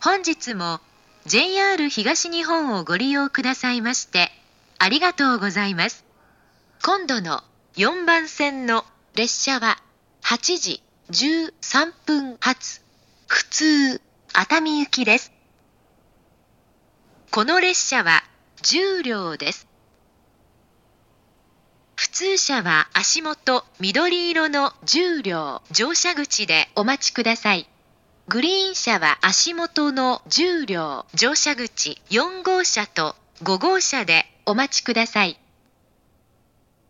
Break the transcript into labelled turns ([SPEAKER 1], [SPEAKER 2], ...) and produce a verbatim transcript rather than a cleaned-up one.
[SPEAKER 1] 本日も ジェイアール 東日本をご利用くださいましてありがとうございます。今度のよんばん線の列車ははちじじゅうさんぷん発普通熱海行きです。この列車はじゅう両です。普通車は足元緑色のじゅう両乗車口でお待ちください。グリーン車は足元のじゅう両乗車口よん号車とご号車でお待ちください。